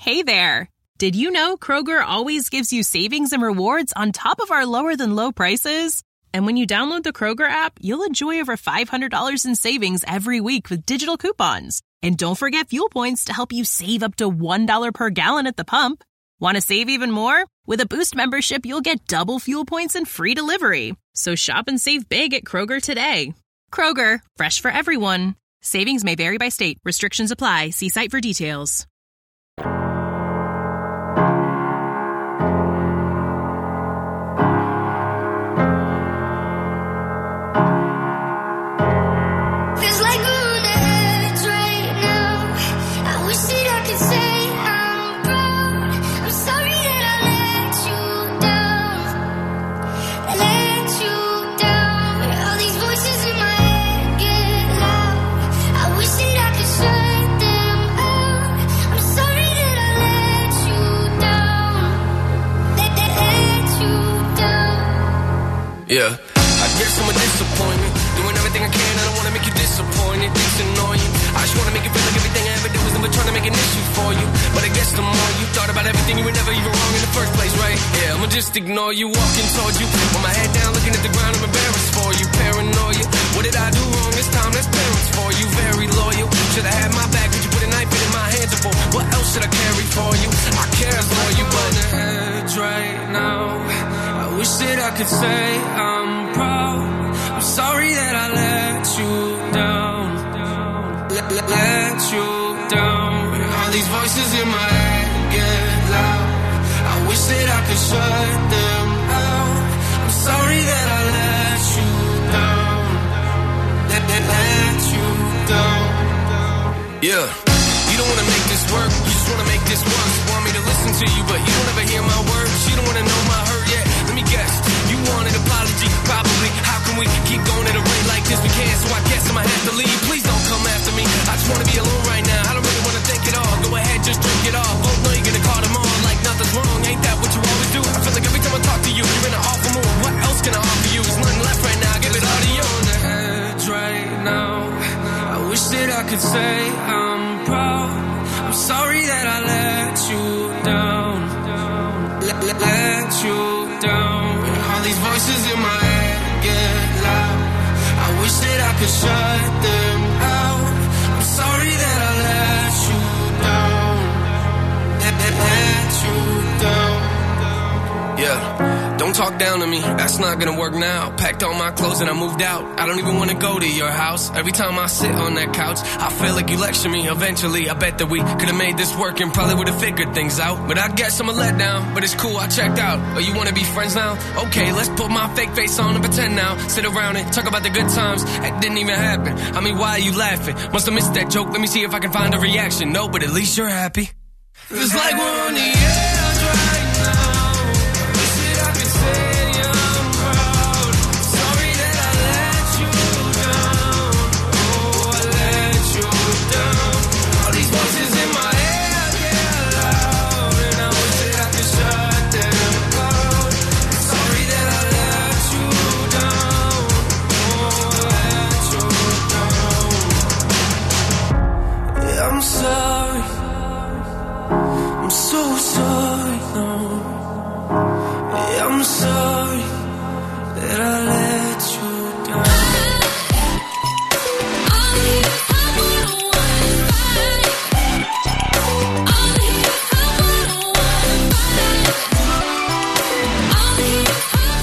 Hey there! Did you know Kroger always gives you savings and rewards on top of our lower-than-low prices? And when you download the Kroger app, you'll enjoy over $500 in savings every week with digital coupons. And don't forget fuel points to help you save up to $1 per gallon at the pump. Want to save even more? With a Boost membership, you'll get double fuel points and free delivery. So shop and save big at Kroger today. Kroger, fresh for everyone. Savings may vary by state. Restrictions apply. See site for details. Yeah, I guess I'm a disappointment. Doing everything I can, I don't want to make you disappointed. It's annoying. I just want to make you feel like everything I ever did was never trying to make an issue for you. But I guess the more you thought about everything, you were never even wrong in the first place, right? Yeah, I'ma just ignore you, walking towards you. With my head down, looking at the ground, I'm embarrassed for you. Paranoia, what did I do wrong this time? That's parents for you, very loyal. Should've had my back, but you put a knife in my hands for. What else should I carry for you? I care for you, but on the edge right now. I wish that I could say I'm proud. I'm sorry that I let you down. Let you down. All these voices in my head get loud. I wish that I could shut them out. I'm sorry that I let you down. Let you down. Yeah. You don't wanna make this work, you just wanna make this worse. Want me to listen to you, but you don't ever hear my words. You don't wanna know my hurt yet. Let me guess, you want an apology, probably. How can we keep going at a rate like this? We can't, so I guess I might have to leave. Please don't come after me. I just wanna be alone right now. I don't really wanna think at all. Go ahead, just drink it all. Oh no, you're gonna call them on like nothing's wrong. Ain't that what you always do? I feel like every time I talk to you, you're in an awful mood. What else can I offer you? There's nothing left right now. Give it all to you. On the edge right now. I wish that I could say I'm proud. I'm sorry that I let you down. Let you down. All these voices in my head get loud. I wish that I could shut them out. I'm sorry that I let you down. Let you down. Yeah, don't talk down to me, that's not gonna work now. Packed all my clothes and I moved out. I don't even wanna go to your house. Every time I sit on that couch, I feel like you lecture me. Eventually, I bet that we could've made this work and probably would've figured things out. But I guess I'm a letdown, but it's cool, I checked out. Oh, you wanna be friends now? Okay, let's put my fake face on and pretend now. Sit around and talk about the good times. That didn't even happen. I mean, why are you laughing? Must've missed that joke, let me see if I can find a reaction. No, but at least you're happy. It's like we're on the edge right now. I'm sorry, I'm so sorry, no. I'm sorry that I let you down. I'm here, I wanna fight. I'm here, I wanna fight. I'm here,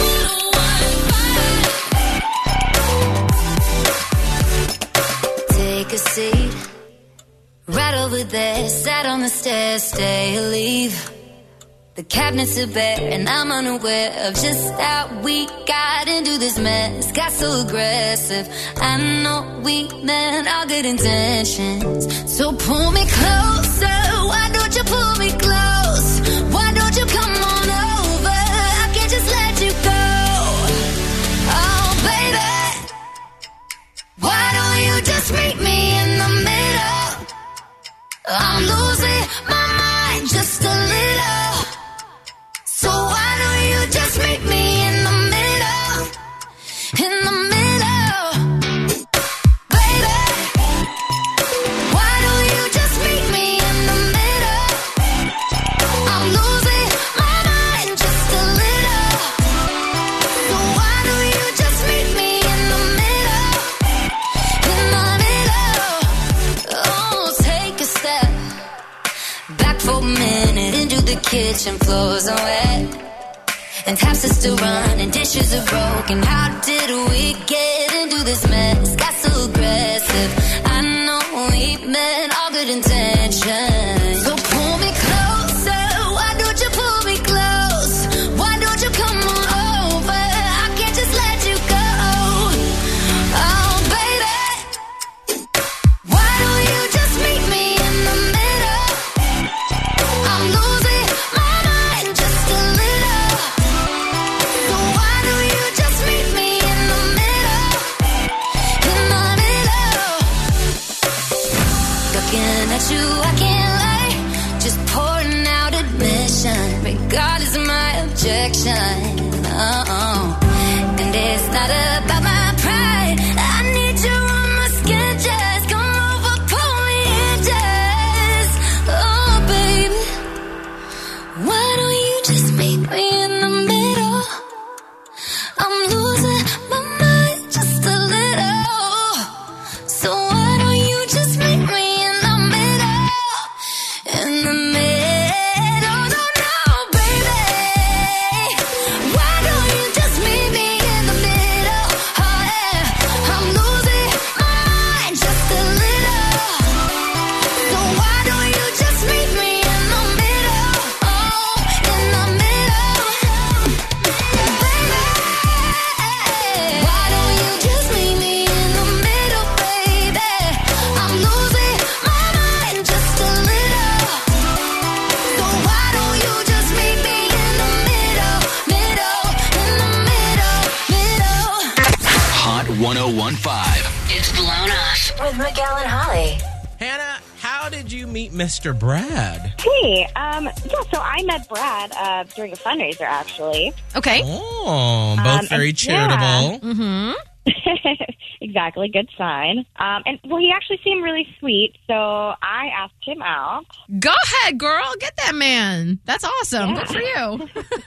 I wanna fight. Take a seat. Right over there, sat on the stairs, stay or leave. The cabinets are bare and I'm unaware of just how we got into this mess. Got so aggressive, I know we meant all good intentions. So pull me closer, why don't you pull me close? Why don't you come on over, I can't just let you go. Oh baby, why don't you just meet me in the middle? I'm losing my mind just a little. So why don't you just meet me in the middle? In the middle. Baby, why don't you just meet me in the for a minute into the kitchen, floors are wet. And taps are still running, dishes are broken. How did we get into this mess? Got so aggressive. I know we meant all good intentions. So pull me closer. Why don't you pull me close? Why don't you come on over? I can't just let you go. Oh, baby. Why don't you just meet me in the middle? I'm losing my mind just a little. So why don't you just meet me in the middle? In the middle. Looking at you, I can't lie. Just pouring out admission, regardless of my objection. And it's not about my pride. I need you on my skin, just come over, pull me in, just. Oh, baby. Why don't you just meet me in the middle? I'm losing my mind just a little. So why don't you just meet me in the middle? In the middle, no, baby. Why don't you just meet me in the middle? Oh, yeah. I'm losing my mind just a little. So why don't you just meet me in the middle? Oh, in the middle. Baby, why don't you just meet me in the middle, baby? I'm losing my mind just a little. So why don't you just meet me in the middle, in the middle. Hot 101.5. It's Blown Off with Miguel and Holly. Hannah, how did you meet Mr. Brad? Hey, so I met Brad during a fundraiser, actually. Okay. Oh, both very and- charitable. Mm-hmm. Exactly, good sign. And he actually seemed really sweet, so I asked him out. Go ahead, girl. Get that man. That's awesome. Yeah. Good for you.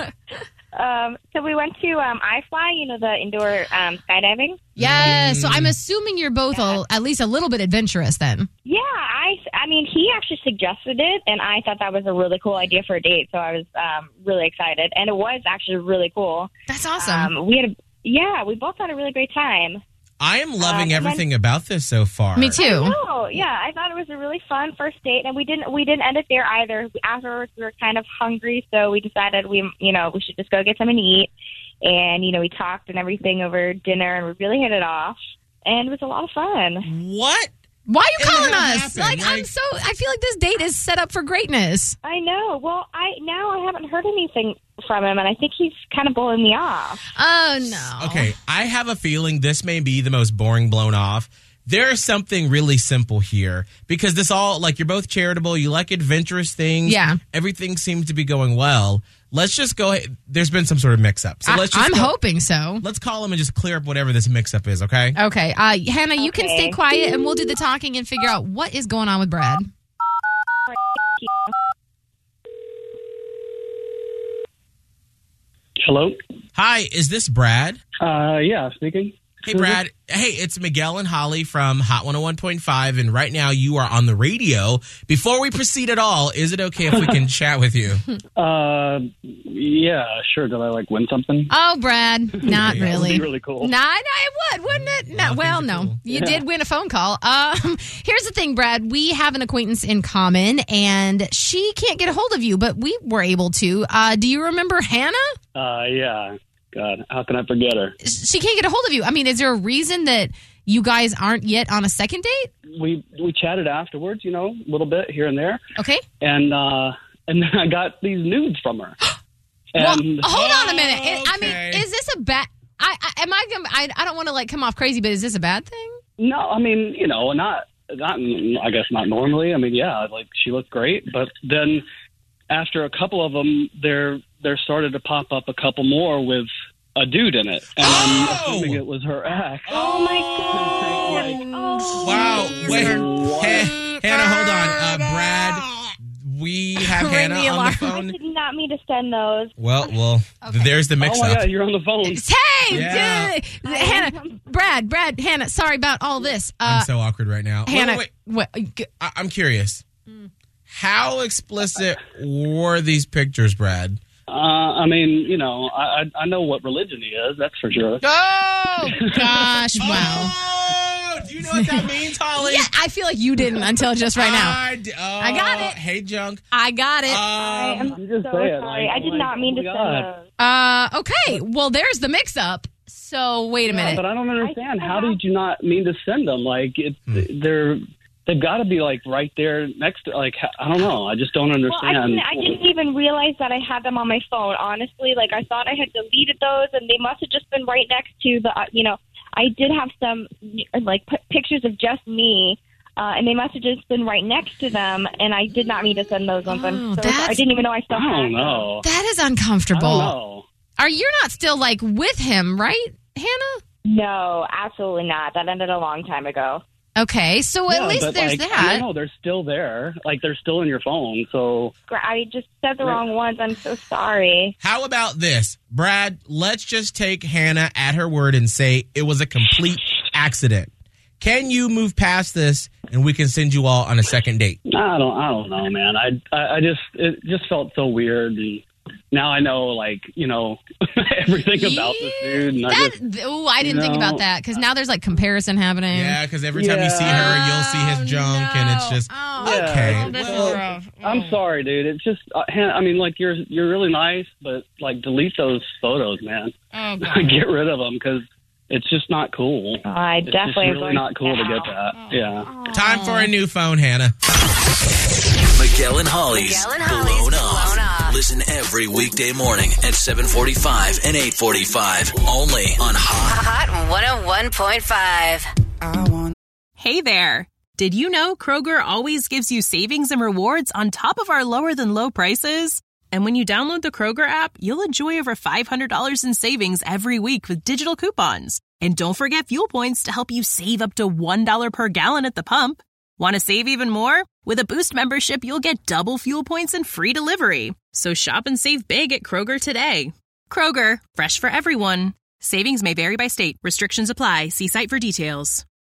So we went to iFly, the indoor skydiving. Yeah. So I'm assuming you're both at least a little bit adventurous then. Yeah, I mean, he actually suggested it, and I thought that was a really cool idea for a date, so I was really excited. And it was actually really cool. That's awesome. We both had a really great time. I am loving everything about this so far. Me too. Oh, yeah, I thought it was a really fun first date, and we didn't end it there either. Afterwards, we were kind of hungry, so we decided we should just go get something to eat. And we talked and everything over dinner, and we really hit it off, and it was a lot of fun. What? Why are you And calling what us? happened? I feel like this date is set up for greatness. I know. Well, I haven't heard anything from him, and I think he's kind of blowing me off. Oh, no. Okay, I have a feeling this may be the most boring blown off. There's something really simple here because this all, you're both charitable, you like adventurous things. Yeah. Everything seems to be going well. Let's just go ahead. There's been some sort of mix-up. So I'm hoping so. Let's call him and just clear up whatever this mix-up is, okay? Okay. Hannah, you can stay quiet and we'll do the talking and figure out what is going on with Brad. Hello? Hi, is this Brad? Yeah, speaking. Hey, Brad. Hey, it's Miguel and Holly from Hot 101.5, and right now you are on the radio. Before we proceed at all, is it okay if we can chat with you? Yeah, sure. Did I, win something? Oh, Brad, not That would really. be really cool. No, it would, wouldn't it? No, well, no. cool. You did win a phone call. Here's the thing, Brad. We have an acquaintance in common, and she can't get a hold of you, but we were able to. Do you remember Hannah? Yeah. God, how can I forget her? She can't get a hold of you. I mean, is there a reason that you guys aren't yet on a second date? We chatted afterwards, a little bit here and there. Okay. And then I got these nudes from her. And well, hold on a minute. I mean, okay. is this a bad... I don't want to come off crazy, but is this a bad thing? no, I mean, not I guess not normally. I mean, yeah, she looked great, but then after a couple of them, there started to pop up a couple more with a dude in it, and I'm assuming it was her ex. Oh my god! Wow. Wait. Hannah, hold on. Brad, we have Ring Hannah the on alarm. the I phone. did not mean to send those. Well, there's the Oh mix-up. my God, you're on the phone. Hey, Yeah. Hannah, Brad, Hannah, sorry about all this. I'm so awkward right now. Hannah, Wait. I'm curious. How explicit were these pictures, Brad? I mean, you know, I know what religion he is. That's for sure. Oh, gosh. Wow. Oh, do you know what that means, Holly? Yeah, I feel like you didn't until just right now. I got it. Hey, junk. I got it. I'm just so saying, sorry. like, I did not mean to send God. those. Okay. Well, there's the mix-up. So, wait a minute. But I don't understand. How did you not mean to send them? Like, they've got to be, like, right there next to, like, I don't know. I just don't understand. Well, I didn't even realize that I had them on my phone, honestly. Like, I thought I had deleted those, and they must have just been right next to the, I did have some, like, pictures of just me, and they must have just been right next to them, and I did not mean to send those ones. I'm so sorry. I didn't even know I still had them. I don't know. That is uncomfortable. I don't know. You're not still, like, with him, right, Hannah? No, absolutely not. That ended a long time ago. Okay, so at least but, there's like, that. No, they're still there. Like, they're still in your phone, so... I just said the wrong ones. I'm so sorry. How about this? Brad, let's just take Hannah at her word and say it was a complete accident. Can you move past this and we can send you all on a second date? I don't know, man. It just felt so weird. And now I know, like, you know, everything about this dude. And I didn't think about that because now there's like comparison happening. Yeah, because every time you see her, you'll see his junk, and it's just okay. Well, I'm sorry, dude. It's just, I mean, like, you're really nice, but like, delete those photos, man. Oh, God. Get rid of them because it's just not cool. I It's definitely just really not cool to get that. Yeah. Time for a new phone, Hannah. Miguel and Holly's Blown Off. Listen every weekday morning at 7:45 and 8:45. Only on Hot 101.5. Hey there. Did you know Kroger always gives you savings and rewards on top of our lower than low prices? And when you download the Kroger app, you'll enjoy over $500 in savings every week with digital coupons. And don't forget fuel points to help you save up to $1 per gallon at the pump. Want to save even more? With a Boost membership, you'll get double fuel points and free delivery. So shop and save big at Kroger today. Kroger, fresh for everyone. Savings may vary by state. Restrictions apply. See site for details.